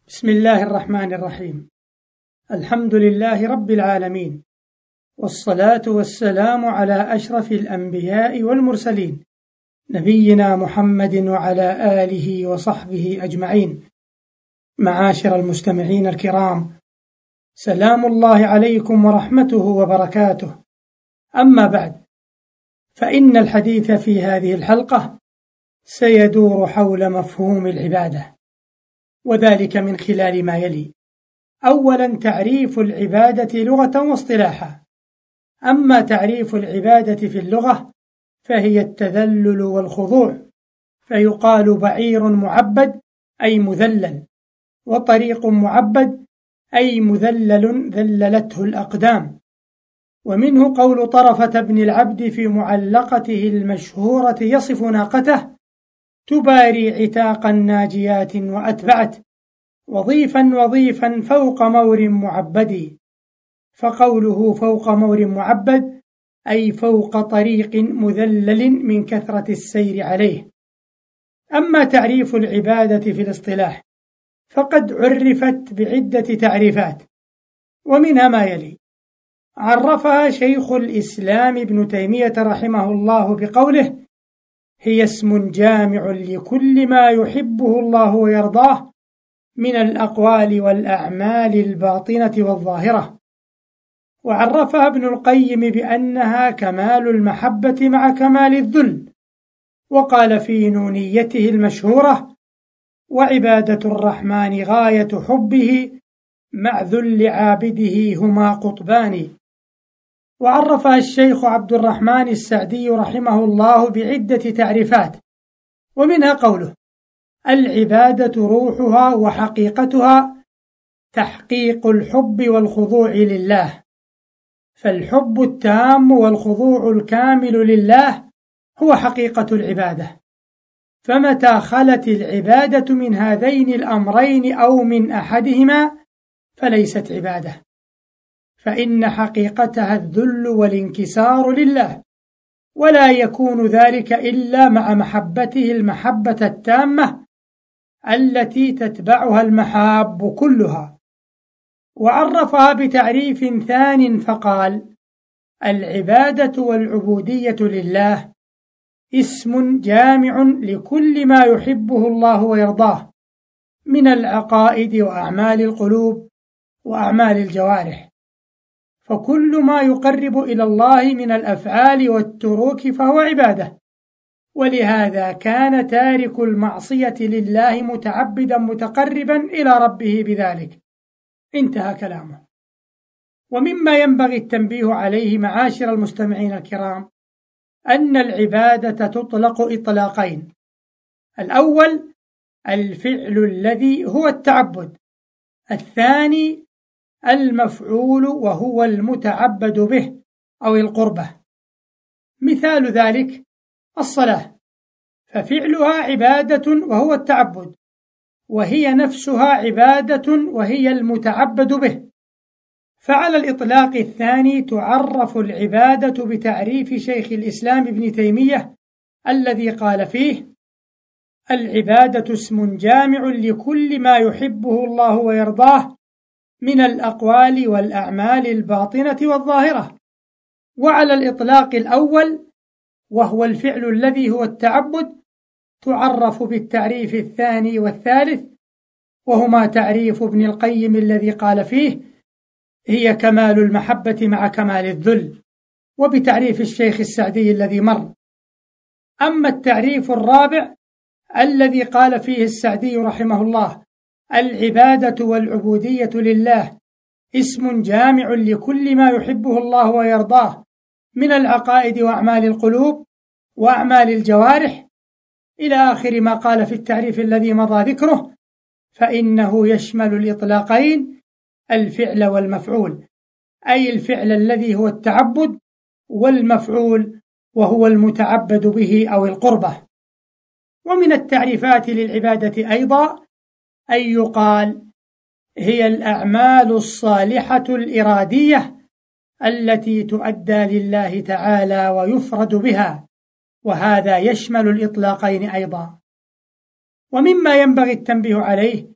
بسم الله الرحمن الرحيم. الحمد لله رب العالمين، والصلاة والسلام على أشرف الأنبياء والمرسلين، نبينا محمد وعلى آله وصحبه أجمعين. معاشر المستمعين الكرام، سلام الله عليكم ورحمته وبركاته. أما بعد، فإن الحديث في هذه الحلقة سيدور حول مفهوم العبادة، وذلك من خلال ما يلي: أولا، تعريف العبادة لغة واصطلاحا. أما تعريف العبادة في اللغة فهي التذلل والخضوع، فيقال بعير معبد أي مذلل، وطريق معبد أي مذلل ذللته الأقدام. ومنه قول طرفة بن العبد في معلقته المشهورة يصف ناقته: تباري عتاقا ناجيات وأتبعت وظيفا فوق مور معبد. فقوله فوق مور معبد أي فوق طريق مذلل من كثرة السير عليه. أما تعريف العبادة في الاصطلاح فقد عرفت بعدة تعريفات، ومنها ما يلي: عرفها شيخ الإسلام ابن تيمية رحمه الله بقوله: هي اسم جامع لكل ما يحبه الله ويرضاه من الأقوال والأعمال الباطنة والظاهرة. وعرفها ابن القيم بأنها كمال المحبة مع كمال الذل، وقال في نونيته المشهورة: وعبادة الرحمن غاية حبه مع ذل عابده هما قطبان. وعرفها الشيخ عبد الرحمن السعدي رحمه الله بعدة تعريفات، ومنها قوله: العبادة روحها وحقيقتها تحقيق الحب والخضوع لله، فالحب التام والخضوع الكامل لله هو حقيقة العبادة. فمتى خلت العبادة من هذين الأمرين أو من أحدهما فليست عبادة، فإن حقيقتها الذل والانكسار لله، ولا يكون ذلك إلا مع محبته المحبة التامة التي تتبعها المحاب كلها. وعرفها بتعريف ثان فقال: العبادة والعبودية لله اسم جامع لكل ما يحبه الله ويرضاه من العقائد وأعمال القلوب وأعمال الجوارح، فكل ما يقرب إلى الله من الأفعال والتروك فهو عبادة. ولهذا كان تارك المعصية لله متعبدا متقربا إلى ربه بذلك. انتهى كلامه. ومما ينبغي التنبيه عليه معاشر المستمعين الكرام أن العبادة تطلق إطلاقين: الأول الفعل الذي هو التعبد، الثاني المفعول وهو المتعبد به أو القربة. مثال ذلك الصلاة، ففعلها عبادة وهو التعبد، وهي نفسها عبادة وهي المتعبد به. فعلى الإطلاق الثاني تعرف العبادة بتعريف شيخ الإسلام ابن تيمية الذي قال فيه: العبادة اسم جامع لكل ما يحبه الله ويرضاه من الأقوال والأعمال الباطنة والظاهرة. وعلى الإطلاق الأول وهو الفعل الذي هو التعبد تعرف بالتعريف الثاني والثالث، وهما تعريف ابن القيم الذي قال فيه: هي كمال المحبة مع كمال الذل، وبتعريف الشيخ السعدي الذي مر. أما التعريف الرابع الذي قال فيه السعدي رحمه الله: العبادة والعبودية لله اسم جامع لكل ما يحبه الله ويرضاه من العقائد وأعمال القلوب وأعمال الجوارح، إلى آخر ما قال في التعريف الذي مضى ذكره، فإنه يشمل الإطلاقين الفعل والمفعول، أي الفعل الذي هو التعبد، والمفعول وهو المتعبد به أو القربة. ومن التعريفات للعبادة أيضا أن يقال: هي الأعمال الصالحة الإرادية التي تؤدى لله تعالى ويفرد بها، وهذا يشمل الإطلاقين أيضا. ومما ينبغي التنبيه عليه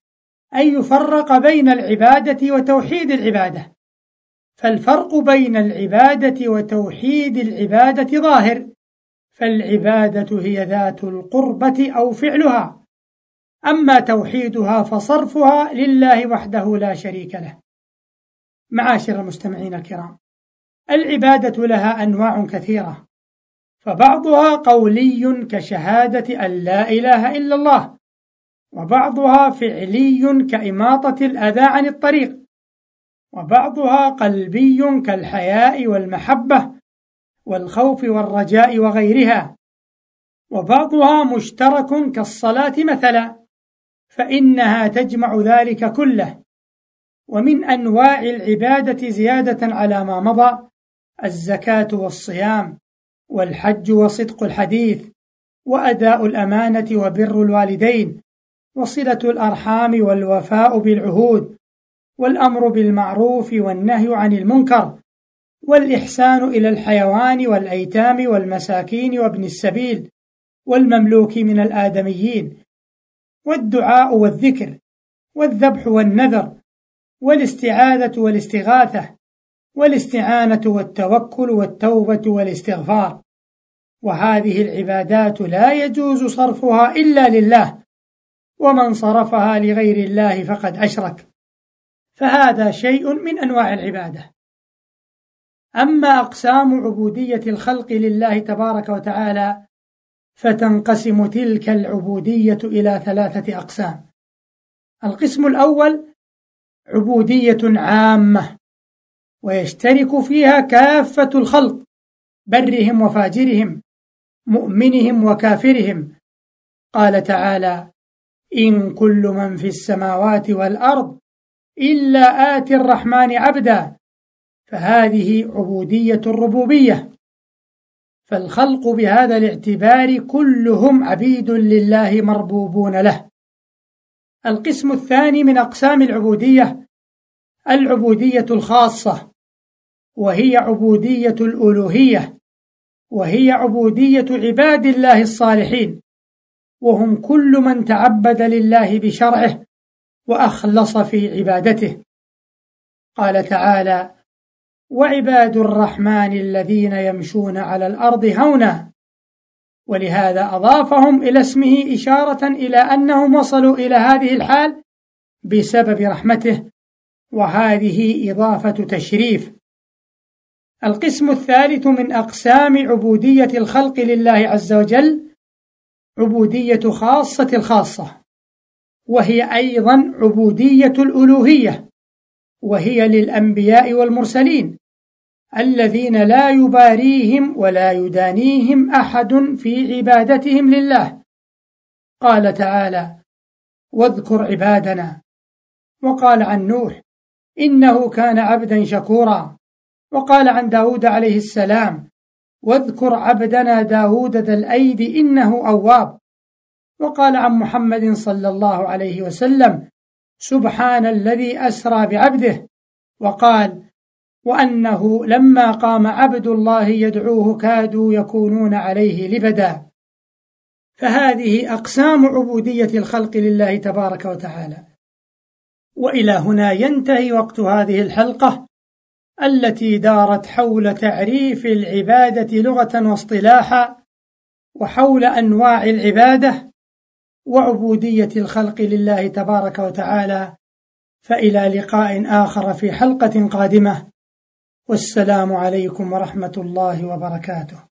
أن يفرق بين العبادة وتوحيد العبادة، فالفرق بين العبادة وتوحيد العبادة ظاهر، فالعبادة هي ذات القربة أو فعلها، أما توحيدها فصرفها لله وحده لا شريك له. معاشر المستمعين الكرام، العبادة لها أنواع كثيرة، فبعضها قولي كشهادة أن لا إله إلا الله، وبعضها فعلي كإماطة الأذى عن الطريق، وبعضها قلبي كالحياء والمحبة والخوف والرجاء وغيرها، وبعضها مشترك كالصلاة مثلا، فإنها تجمع ذلك كله. ومن أنواع العبادة زيادة على ما مضى الزكاة والصيام والحج وصدق الحديث وأداء الأمانة وبر الوالدين وصلة الأرحام والوفاء بالعهود والأمر بالمعروف والنهي عن المنكر والإحسان إلى الحيوان والأيتام والمساكين وابن السبيل والمملوك من الآدميين، والدعاء والذكر والذبح والنذر والاستعاذة والاستغاثة والاستعانة والتوكل والتوبة والاستغفار. وهذه العبادات لا يجوز صرفها إلا لله، ومن صرفها لغير الله فقد أشرك، فهذا شيء من أنواع العبادة. أما أقسام عبودية الخلق لله تبارك وتعالى فتنقسم تلك العبودية إلى 3 أقسام. القسم الأول عبودية عامة، ويشترك فيها كافة الخلق، برهم وفاجرهم، مؤمنهم وكافرهم. قال تعالى: إن كل من في السماوات والأرض إلا آتي الرحمن عبدا، فهذه عبودية الربوبية، فالخلق بهذا الاعتبار كلهم عبيد لله مربوبون له. القسم الثاني من أقسام العبودية العبودية الخاصة، وهي عبودية الألوهية، وهي عبودية عباد الله الصالحين، وهم كل من تعبد لله بشرعه وأخلص في عبادته. قال تعالى: وعباد الرحمن الذين يمشون على الأرض هونا، ولهذا أضافهم إلى اسمه إشارة إلى أنهم وصلوا إلى هذه الحال بسبب رحمته، وهذه إضافة تشريف. القسم الثالث من أقسام عبودية الخلق لله عز وجل عبودية خاصة الخاصة، وهي أيضا عبودية الألوهية، وهي للأنبياء والمرسلين الذين لا يباريهم ولا يدانيهم أحد في عبادتهم لله. قال تعالى: واذكر عبادنا. وقال عن نوح: إنه كان عبدا شكورا. وقال عن داود عليه السلام: واذكر عبدنا داود ذا الأيد إنه أواب. وقال عن محمد صلى الله عليه وسلم: سبحان الذي أسرى بعبده. وقال: وأنه لما قام عبد الله يدعوه كادوا يكونون عليه لبدا. فهذه أقسام عبودية الخلق لله تبارك وتعالى. وإلى هنا ينتهي وقت هذه الحلقة التي دارت حول تعريف العبادة لغة واصطلاحا، وحول أنواع العبادة وعبودية الخلق لله تبارك وتعالى. فإلى لقاء آخر في حلقة قادمة، والسلام عليكم ورحمة الله وبركاته.